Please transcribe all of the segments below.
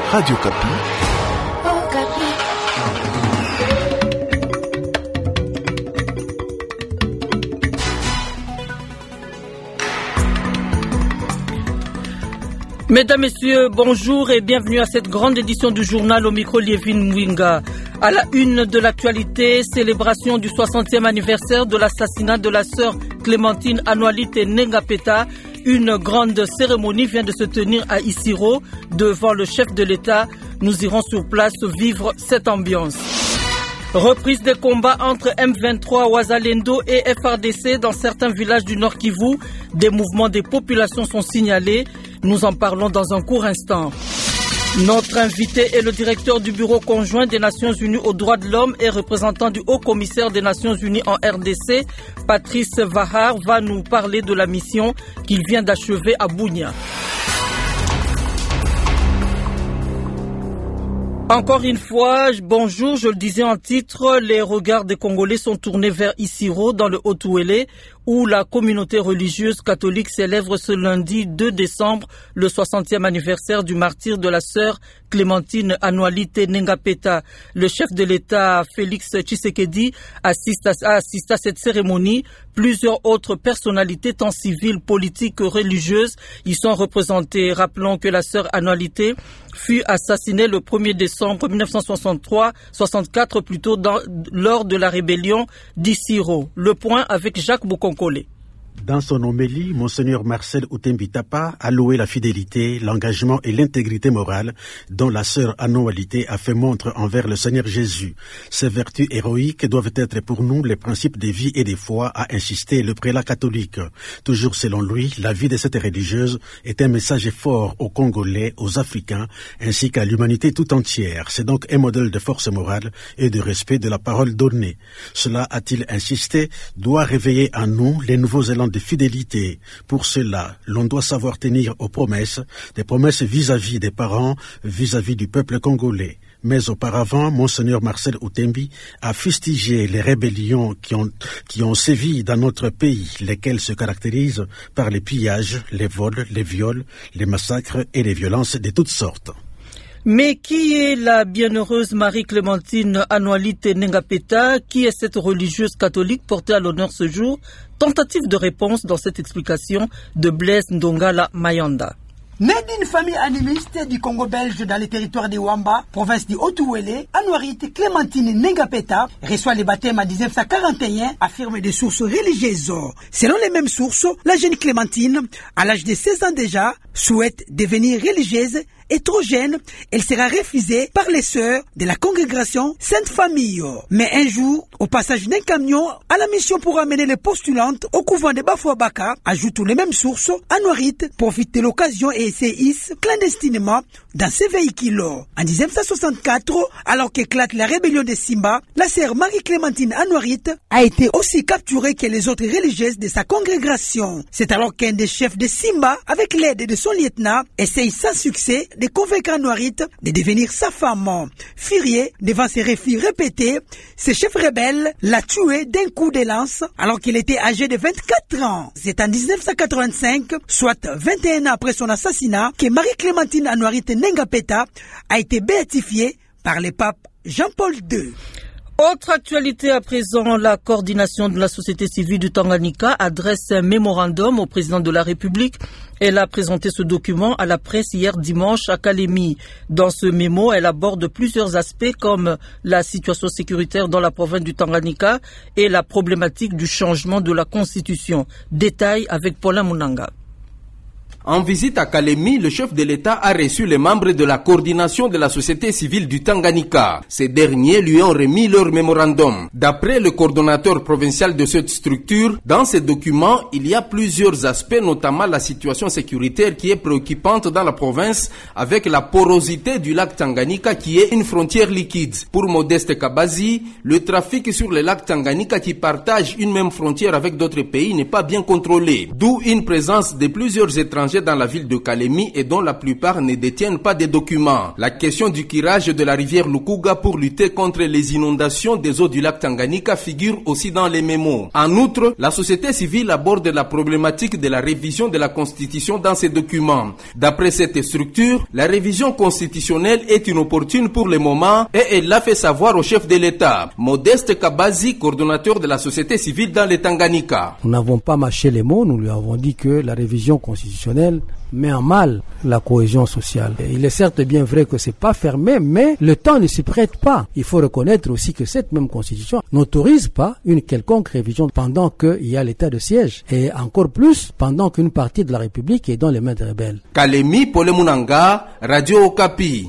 Radio Kapi. Mesdames, Messieurs, bonjour et bienvenue à cette grande édition du journal au micro Lievin Mwinga. À la une de l'actualité, célébration du 60e anniversaire de l'assassinat de la sœur Clémentine Anoualite Nengapeta. Une grande cérémonie vient de se tenir à Isiro devant le chef de l'État. Nous irons sur place vivre cette ambiance. Reprise des combats entre M23 Ouazalendo et FARDC dans certains villages du Nord Kivu. Des mouvements des populations sont signalés. Nous en parlons dans un court instant. Notre invité est le directeur du Bureau conjoint des Nations Unies aux droits de l'homme et représentant du Haut-Commissaire des Nations Unies en RDC. Patrice Vahar va nous parler de la mission qu'il vient d'achever à Bunia. Encore une fois, bonjour, je le disais en titre, les regards des Congolais sont tournés vers Isiro dans le Haut-Ouélé où la communauté religieuse catholique célèbre ce lundi 2 décembre le 60e anniversaire du martyre de la sœur Clémentine Anoualite Nengapeta. Le chef de l'État, Félix Tshisekedi, assiste à cette cérémonie. Plusieurs autres personnalités, tant civiles, politiques que religieuses, y sont représentées. Rappelons que la sœur Anoualite fut assassinée le 1er décembre 1964 plutôt lors de la rébellion d'Isiro. Le point avec Jacques Boukonkole. Dans son homélie, Monseigneur Marcel Outembi Tapa a loué la fidélité, l'engagement et l'intégrité morale dont la sœur Anoualite a fait montre envers le Seigneur Jésus. Ces vertus héroïques doivent être pour nous les principes de vie et de foi, a insisté le prélat catholique. Toujours selon lui, la vie de cette religieuse est un message fort aux Congolais, aux Africains, ainsi qu'à l'humanité tout entière. C'est donc un modèle de force morale et de respect de la parole donnée. Cela, a-t-il insisté, doit réveiller en nous les nouveaux élans de fidélité. Pour cela, l'on doit savoir tenir aux promesses, des promesses vis-à-vis des parents, vis-à-vis du peuple congolais. Mais auparavant, Monseigneur Marcel Outembi a fustigé les rébellions qui ont sévi dans notre pays, lesquelles se caractérisent par les pillages, les vols, les viols, les massacres et les violences de toutes sortes. Mais qui est la bienheureuse Marie-Clémentine Anoualite Nengapeta? Qui est cette religieuse catholique portée à l'honneur ce jour? Tentative de réponse dans cette explication de Blaise Ndongala Mayanda. Née d'une famille animiste du Congo belge dans le territoire de Wamba, province du Haut-Ouélé, Anoualite Clémentine Nengapeta reçoit le baptême en 1941, affirme des sources religieuses. Selon les mêmes sources, la jeune Clémentine, à l'âge de 16 ans déjà, souhaite devenir religieuse et trop jeune, elle sera refusée par les sœurs de la congrégation Sainte Famille. Mais un jour, au passage d'un camion à la mission pour amener les postulantes au couvent de Bafouabaka, ajoutent les mêmes sources, Anoualite profite de l'occasion et s'hisse clandestinement dans ses véhicules. En 1964, alors qu'éclate la rébellion de Simba, la sœur Marie-Clémentine Anoualite a été aussi capturée que les autres religieuses de sa congrégation. C'est alors qu'un des chefs de Simba, avec l'aide de son lieutenant, essaye sans succès de convaincre Anoualite de devenir sa femme. Furieux devant ses refus répétés, ce chef rebelle l'a tué d'un coup de lance alors qu'il était âgé de 24 ans. C'est en 1985, soit 21 ans après son assassinat, que Marie-Clémentine Anoualite Nengapeta a été béatifiée par le pape Jean-Paul II. Autre actualité à présent, la coordination de la société civile du Tanganyika adresse un mémorandum au président de la République. Elle a présenté ce document à la presse hier dimanche à Kalemi. Dans ce mémo, elle aborde plusieurs aspects comme la situation sécuritaire dans la province du Tanganyika et la problématique du changement de la constitution. Détail avec Paulin Munanga. En visite à Kalemi, le chef de l'État a reçu les membres de la coordination de la société civile du Tanganyika. Ces derniers lui ont remis leur mémorandum. D'après le coordonnateur provincial de cette structure, dans ces documents, il y a plusieurs aspects, notamment la situation sécuritaire qui est préoccupante dans la province avec la porosité du lac Tanganyika qui est une frontière liquide. Pour Modeste Kabazi, le trafic sur le lac Tanganyika qui partage une même frontière avec d'autres pays n'est pas bien contrôlé, d'où une présence de plusieurs étrangers projets dans la ville de Kalemi et dont la plupart ne détiennent pas des documents. La question du curage de la rivière Lukuga pour lutter contre les inondations des eaux du lac Tanganyika figure aussi dans les mémos. En outre, la société civile aborde la problématique de la révision de la Constitution dans ces documents. D'après cette structure, la révision constitutionnelle est inopportune pour le moment et elle l'a fait savoir au chef de l'État. Modeste Kabazi, coordonnateur de la société civile dans le Tanganyika. Nous n'avons pas mâché les mots, nous lui avons dit que la révision constitutionnelle met en mal la cohésion sociale. Et il est certes bien vrai que c'est pas fermé, mais le temps ne s'y prête pas. Il faut reconnaître aussi que cette même constitution n'autorise pas une quelconque révision pendant qu'il y a l'état de siège. Et encore plus pendant qu'une partie de la République est dans les mains des rebelles. Kalemi, Pole Munanga, Radio Okapi.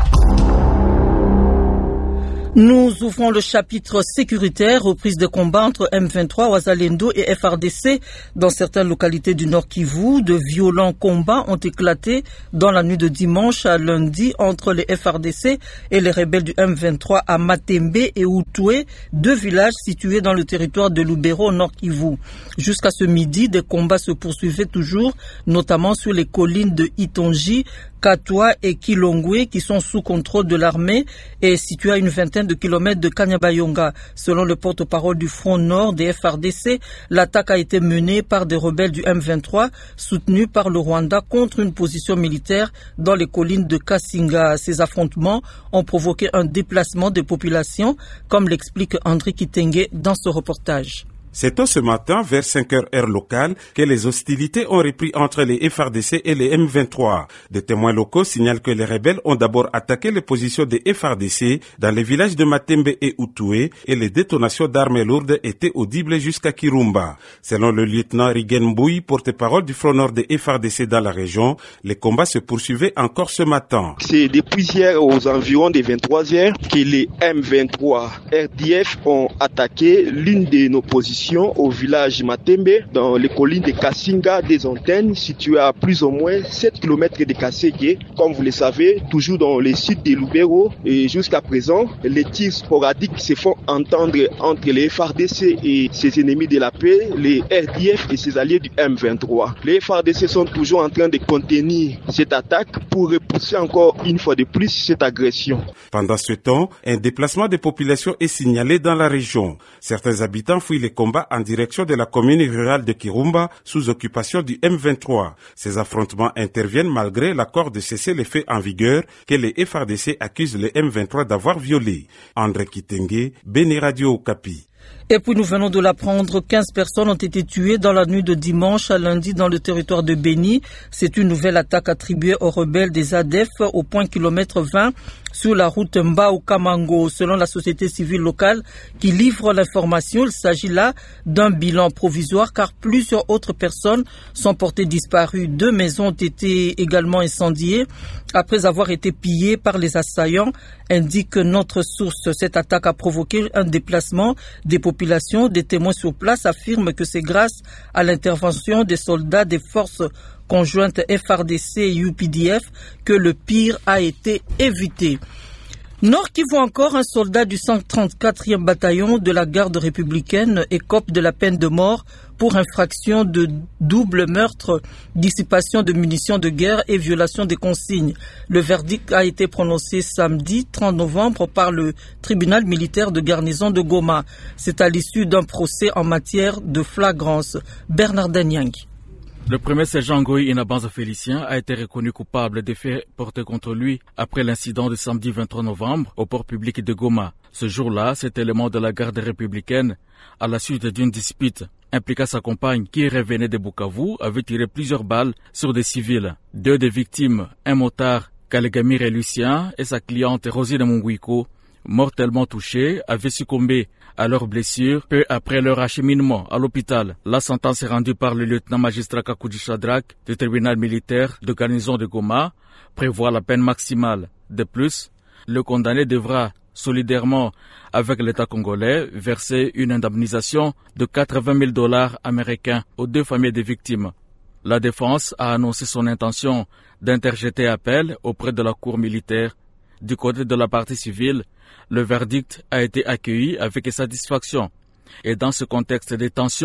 Nous ouvrons le chapitre sécuritaire, reprise de combats entre M23, Wazalendo et FRDC dans certaines localités du Nord Kivu. De violents combats ont éclaté dans la nuit de dimanche à lundi entre les FRDC et les rebelles du M23 à Matembe et Outoué, deux villages situés dans le territoire de Lubero au Nord Kivu. Jusqu'à ce midi, des combats se poursuivaient toujours, notamment sur les collines de Itonji, Katwa et Kilongwe qui sont sous contrôle de l'armée et situés à une vingtaine de kilomètres de Kanyabayonga. Selon le porte-parole du Front Nord des FRDC, l'attaque a été menée par des rebelles du M23 soutenus par le Rwanda contre une position militaire dans les collines de Kasinga. Ces affrontements ont provoqué un déplacement des populations, comme l'explique André Kitenge dans ce reportage. C'est tôt ce matin, vers 5 heures heure locale, que les hostilités ont repris entre les FRDC et les M23. Des témoins locaux signalent que les rebelles ont d'abord attaqué les positions des FRDC dans les villages de Matembe et Outoué et les détonations d'armes lourdes étaient audibles jusqu'à Kirumba. Selon le lieutenant Rigen Mbouy, porte-parole du Front Nord des FRDC dans la région, les combats se poursuivaient encore ce matin. C'est depuis hier aux environs des 23h que les M23 RDF ont attaqué l'une de nos positions au village Matembe, dans les collines de Kasinga, des antennes situées à plus ou moins 7 km de Kaseke. Comme vous le savez, toujours dans les sites de Lubero. Et jusqu'à présent, les tirs sporadiques se font entendre entre les FRDC et ses ennemis de la paix, les RDF et ses alliés du M23. Les FRDC sont toujours en train de contenir cette attaque pour repousser encore une fois de plus cette agression. Pendant ce temps, un déplacement des populations est signalé dans la région. Certains habitants fuient les combats en direction de la commune rurale de Kirumba sous occupation du M23. Ces affrontements interviennent malgré l'accord de cessez-le-feu en vigueur que les FRDC accusent le M23 d'avoir violé. André Kitenge, Béni Radio Okapi. Et puis nous venons de l'apprendre, 15 personnes ont été tuées dans la nuit de dimanche à lundi dans le territoire de Béni. C'est une nouvelle attaque attribuée aux rebelles des ADF au point kilomètre 20 sur la route Mbao-Kamango. Selon la société civile locale qui livre l'information, il s'agit là d'un bilan provisoire car plusieurs autres personnes sont portées disparues. 2 maisons ont été également incendiées après avoir été pillées par les assaillants, indique notre source. Cette attaque a provoqué un déplacement des populations. Des témoins sur place affirment que c'est grâce à l'intervention des soldats des forces conjointes FRDC et UPDF que le pire a été évité. Nord Kivu encore, un soldat du 134e bataillon de la garde républicaine écope de la peine de mort pour infraction de double meurtre, dissipation de munitions de guerre et violation des consignes. Le verdict a été prononcé samedi 30 novembre par le tribunal militaire de garnison de Goma. C'est à l'issue d'un procès en matière de flagrance. Bernard Danyang. Le premier sergent Ngoï Inabanza Félicien a été reconnu coupable des faits portés contre lui après l'incident de samedi 23 novembre au port public de Goma. Ce jour-là, cet élément de la garde républicaine, à la suite d'une dispute impliquant sa compagne qui revenait de Bukavu, avait tiré plusieurs balles sur des civils. 2 des victimes, un motard, Kalegamir et Lucien, et sa cliente Rosine Munguiko, mortellement touchés, avaient succombé à leurs blessures peu après leur acheminement à l'hôpital. La sentence est rendue par le lieutenant-magistrat Kakouji Chadrak du tribunal militaire de garnison de Goma prévoit la peine maximale. De plus, le condamné devra solidairement avec l'État congolais verser une indemnisation de $80,000 américains aux 2 familles des victimes. La défense a annoncé son intention d'interjeter appel auprès de la cour militaire. Du côté de la partie civile, le verdict a été accueilli avec satisfaction. Et dans ce contexte de tensions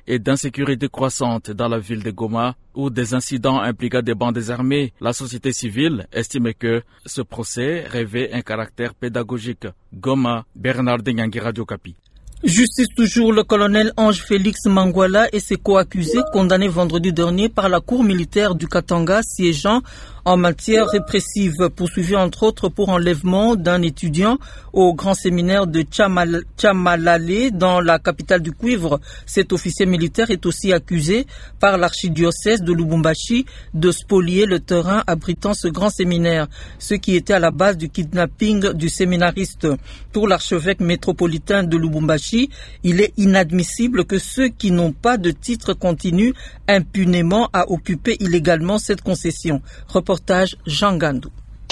et d'insécurité croissante dans la ville de Goma ou des incidents impliquant des bandes armées, la société civile estime que ce procès revêt un caractère pédagogique. Goma, Bernard Nyangi, Radio Kapi. Justice toujours, le colonel Ange Félix Mangwala et ses co-accusés condamnés vendredi dernier par la cour militaire du Katanga siégeant en matière répressive, poursuivi entre autres pour enlèvement d'un étudiant au grand séminaire de Tchamalale dans la capitale du cuivre. Cet officier militaire est aussi accusé par l'archidiocèse de Lubumbashi de spolier le terrain abritant ce grand séminaire, ce qui était à la base du kidnapping du séminariste. Pour l'archevêque métropolitain de Lubumbashi, il est inadmissible que ceux qui n'ont pas de titre continuent impunément à occuper illégalement cette concession. Reportage Jean Gandou.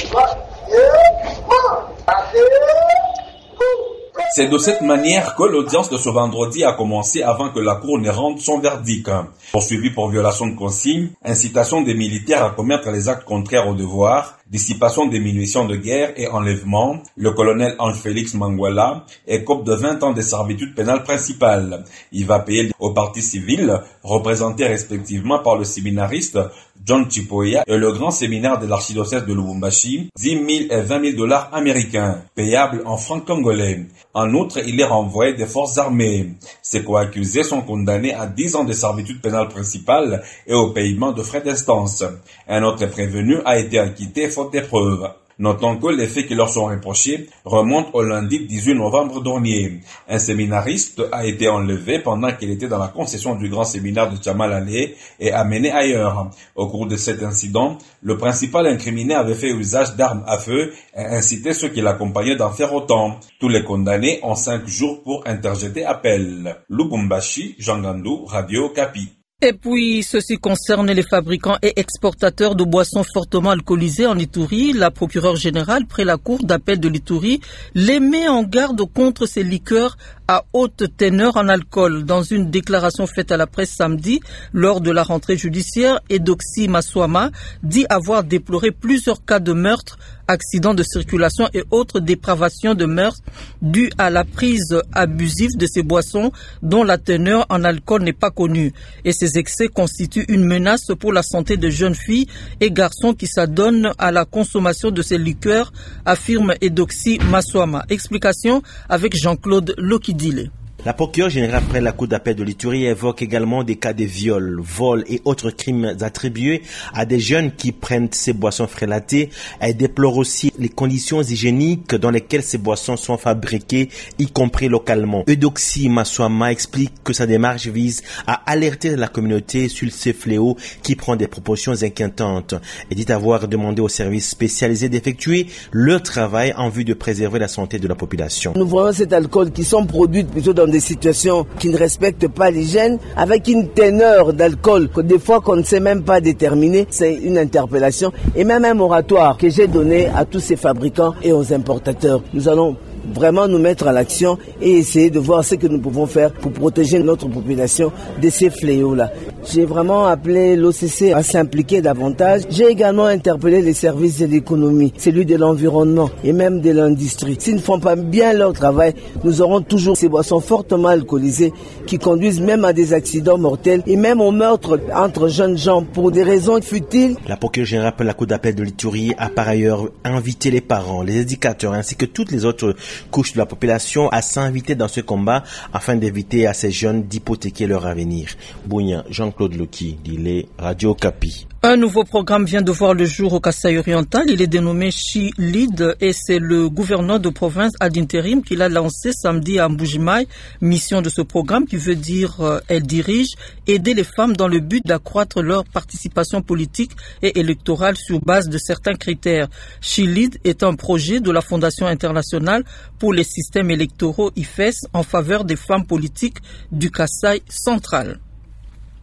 C'est de cette manière que l'audience de ce vendredi a commencé avant que la Cour ne rende son verdict. Poursuivi pour violation de consignes, incitation des militaires à commettre les actes contraires au devoir, dissipation des munitions de guerre et enlèvement, le colonel Ange Félix Mangwala écope de 20 ans de servitude pénale principale. Il va payer aux parties civiles, représentés respectivement par le séminariste John Chipoya et le grand séminaire de l'archidiocèse de Lubumbashi, 10 000 et 20 000 $ américains, payables en francs congolais. En outre, il est renvoyé des forces armées. Ses co-accusés sont condamnés à 10 ans de servitude pénale principale et au paiement de frais d'instance. Un autre prévenu a été acquitté faute de preuves. Notons que les faits qui leur sont reprochés remontent au lundi 18 novembre dernier. Un séminariste a été enlevé pendant qu'il était dans la concession du grand séminaire de Tchamalale et amené ailleurs. Au cours de cet incident, le principal incriminé avait fait usage d'armes à feu et incité ceux qui l'accompagnaient d'en faire autant. Tous les condamnés ont 5 jours pour interjeter appel. Lubumbashi, Jean Gandou, Radio Kapi. Et puis, ceci concerne les fabricants et exportateurs de boissons fortement alcoolisées en Ituri. La procureure générale, près la cour d'appel de l'Ituri, les met en garde contre ces liqueurs à haute teneur en alcool. Dans une déclaration faite à la presse samedi, lors de la rentrée judiciaire, Edoxy Maswama dit avoir déploré plusieurs cas de meurtre, accidents de circulation et autres dépravations de mœurs dues à la prise abusive de ces boissons dont la teneur en alcool n'est pas connue. Et ces excès constituent une menace pour la santé de jeunes filles et garçons qui s'adonnent à la consommation de ces liqueurs, affirme Edoxy Maswama. Explication avec Jean-Claude Lokidile. La procureure générale près la cour d'appel de l'Ituri évoque également des cas de viol, vol et autres crimes attribués à des jeunes qui prennent ces boissons frélatées. Elle déplore aussi les conditions hygiéniques dans lesquelles ces boissons sont fabriquées, y compris localement. Edoxy Maswama explique que sa démarche vise à alerter la communauté sur ces fléaux qui prend des proportions inquiétantes. Elle dit avoir demandé aux services spécialisés d'effectuer leur travail en vue de préserver la santé de la population. Nous voyons cet alcool qui sont produits plutôt dans des situations qui ne respectent pas l'hygiène, avec une teneur d'alcool que des fois qu'on ne sait même pas déterminer. C'est une interpellation et même un moratoire que j'ai donné à tous ces fabricants et aux importateurs. Nous allons vraiment nous mettre à l'action et essayer de voir ce que nous pouvons faire pour protéger notre population de ces fléaux-là. J'ai vraiment appelé l'OCC à s'impliquer davantage. J'ai également interpellé les services de l'économie, celui de l'environnement et même de l'industrie. S'ils ne font pas bien leur travail, nous aurons toujours ces boissons fortement alcoolisées qui conduisent même à des accidents mortels et même au meurtre entre jeunes gens pour des raisons futiles. La procureure générale de la cour d'appel de l'Ituri a par ailleurs invité les parents, les éducateurs ainsi que toutes les autres couches de la population à s'inviter dans ce combat afin d'éviter à ces jeunes d'hypothéquer leur avenir. Bounia, Jean-Claude Loki, dit Radio Kapi. Un nouveau programme vient de voir le jour au Kasaï oriental. Il est dénommé Chi-Lead et c'est le gouverneur de province ad intérim qui l'a lancé samedi à Mbujimaï. Mission de ce programme qui veut dire, elle dirige, aider les femmes dans le but d'accroître leur participation politique et électorale sur base de certains critères. Chi-Lead est un projet de la Fondation internationale pour les systèmes électoraux IFES en faveur des femmes politiques du Kasaï central.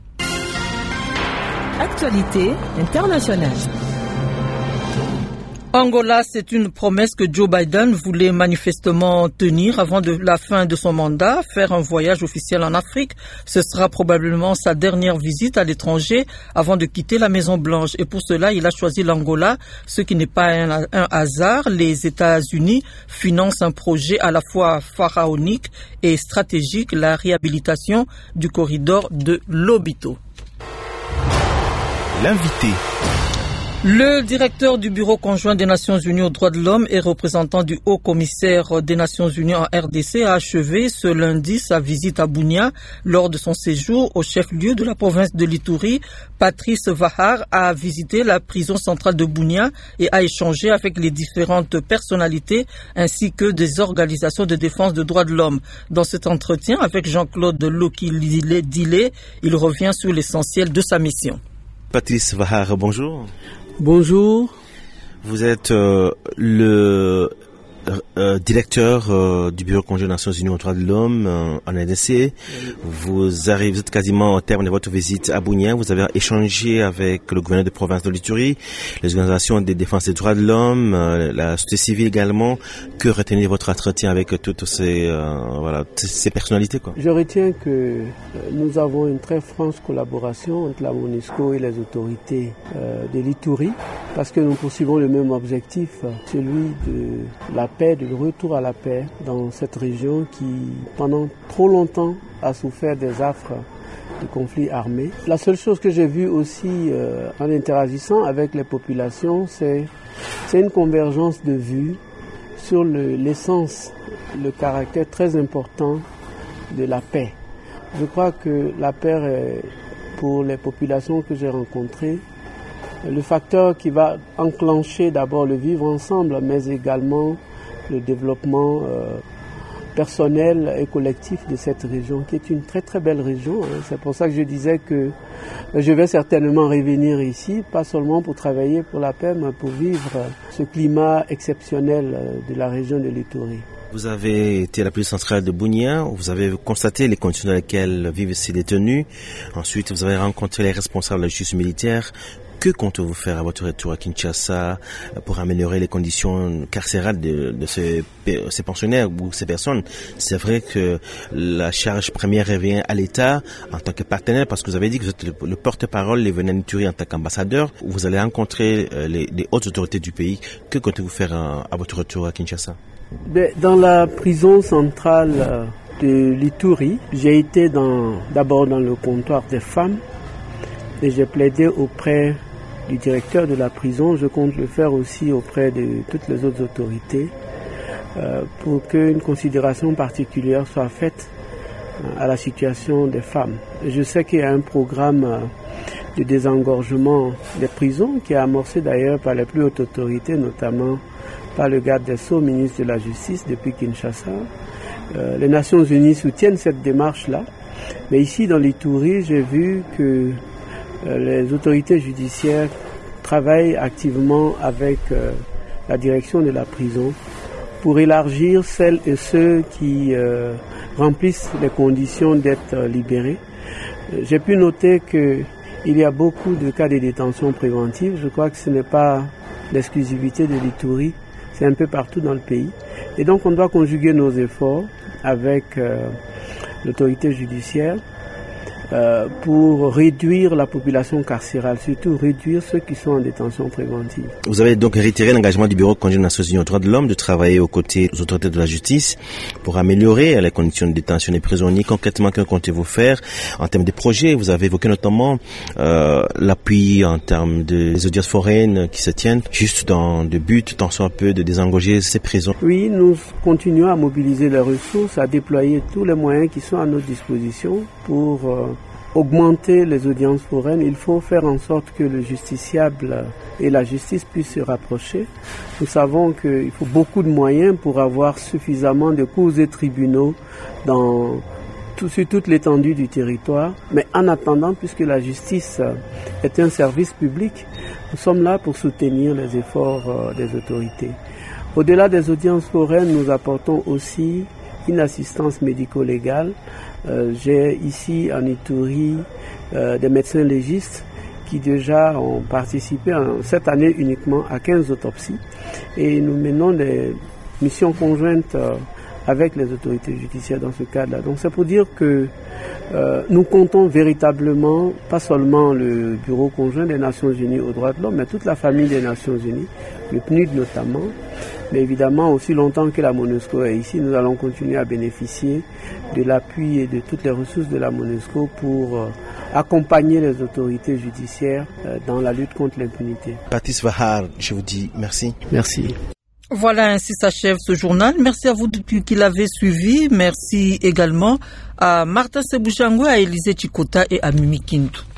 Actualité internationale. Angola, c'est une promesse que Joe Biden voulait manifestement tenir avant la fin de son mandat, faire un voyage officiel en Afrique. Ce sera probablement sa dernière visite à l'étranger avant de quitter la Maison-Blanche. Et pour cela, il a choisi l'Angola, ce qui n'est pas un hasard. Les États-Unis financent un projet à la fois pharaonique et stratégique, la réhabilitation du corridor de Lobito. L'invité. Le directeur du Bureau conjoint des Nations Unies aux droits de l'homme et représentant du Haut Commissaire des Nations Unies en RDC a achevé ce lundi sa visite à Bunia. Lors de son séjour au chef-lieu de la province de l'Ituri, Patrice Vahar a visité la prison centrale de Bunia et a échangé avec les différentes personnalités ainsi que des organisations de défense des droits de l'homme. Dans cet entretien avec Jean-Claude Lokidile, il revient sur l'essentiel de sa mission. Patrice Vahar, bonjour. Bonjour. Vous êtes le directeur du Bureau conjoint des Nations Unies aux droits de l'homme en RDC. Vous êtes quasiment au terme de votre visite à Bunia. Vous avez échangé avec le gouverneur de province de l'Ituri, les organisations de défense des droits de l'homme, la société civile également. Que retenez votre entretien avec toutes ces personnalités, quoi? Je retiens que nous avons une très franche collaboration entre la MONUSCO et les autorités de l'Ituri, parce que nous poursuivons le même objectif, celui de la paix, de retour à la paix dans cette région qui, pendant trop longtemps, a souffert des affres du conflit armé. La seule chose que j'ai vue aussi en interagissant avec les populations, c'est une convergence de vues sur l'essence, le caractère très important de la paix. Je crois que la paix, pour les populations que j'ai rencontrées, le facteur qui va enclencher d'abord le vivre ensemble, mais également le développement personnel et collectif de cette région, qui est une très très belle région. C'est pour ça que je disais que je vais certainement revenir ici, pas seulement pour travailler pour la paix, mais pour vivre ce climat exceptionnel de la région de l'Ituri. Vous avez été à la police centrale de Bunia, vous avez constaté les conditions dans lesquelles vivent ces détenus. Ensuite, vous avez rencontré les responsables de la justice militaire. Que comptez-vous faire à votre retour à Kinshasa pour améliorer les conditions carcérales de ces pensionnaires ou ces personnes? C'est vrai que la charge première revient à l'État en tant que partenaire, parce que vous avez dit que vous êtes le porte-parole, les venez Ituri en tant qu'ambassadeur. Vous allez rencontrer les hautes autorités du pays. Que comptez-vous faire à votre retour à Kinshasa? Dans la prison centrale de l'Ituri, j'ai été d'abord dans le comptoir des femmes et j'ai plaidé auprès du directeur de la prison. Je compte le faire aussi auprès de toutes les autres autorités pour qu'une considération particulière soit faite à la situation des femmes. Je sais qu'il y a un programme de désengorgement des prisons qui est amorcé d'ailleurs par les plus hautes autorités, notamment par le garde des Sceaux, ministre de la Justice depuis Kinshasa. Les Nations Unies soutiennent cette démarche-là. Mais ici, dans l'Ituri, j'ai vu que les autorités judiciaires travaillent activement avec la direction de la prison pour élargir celles et ceux qui remplissent les conditions d'être libérés. J'ai pu noter qu'il y a beaucoup de cas de détention préventive. Je crois que ce n'est pas l'exclusivité de l'Ituri, c'est un peu partout dans le pays. Et donc on doit conjuguer nos efforts avec l'autorité judiciaire pour réduire la population carcérale, surtout réduire ceux qui sont en détention préventive. Vous avez donc réitéré l'engagement du Bureau conjoint des Nations Unies aux droits de l'homme de travailler aux côtés des autorités de la justice pour améliorer les conditions de détention des prisonniers. Concrètement, que comptez-vous faire en termes de projets? Vous avez évoqué notamment l'appui en termes des audiences foraines qui se tiennent juste dans le but, tant soit un peu, de désengorger ces prisons. Oui, nous continuons à mobiliser les ressources, à déployer tous les moyens qui sont à notre disposition pour augmenter les audiences foraines. Il faut faire en sorte que le justiciable et la justice puissent se rapprocher. Nous savons qu'il faut beaucoup de moyens pour avoir suffisamment de cours et tribunaux sur toute l'étendue du territoire. Mais en attendant, puisque la justice est un service public, nous sommes là pour soutenir les efforts des autorités. Au-delà des audiences foraines, nous apportons aussi une assistance médico-légale. J'ai ici en Ituri des médecins légistes qui déjà ont participé cette année uniquement à 15 autopsies. Et nous menons des missions conjointes avec les autorités judiciaires dans ce cadre-là. Donc c'est pour dire que nous comptons véritablement, pas seulement le Bureau conjoint des Nations Unies aux droits de l'homme, mais toute la famille des Nations Unies, le PNUD notamment, mais évidemment aussi longtemps que la MONUSCO est ici, nous allons continuer à bénéficier de l'appui et de toutes les ressources de la MONUSCO pour accompagner les autorités judiciaires dans la lutte contre l'impunité. Patrice Vahar, je vous dis merci. Merci. Voilà, ainsi s'achève ce journal. Merci à vous qui l'avez suivi. Merci également à Martha Sebouchangwe, à Élisée Chikota et à Mimi Kintou.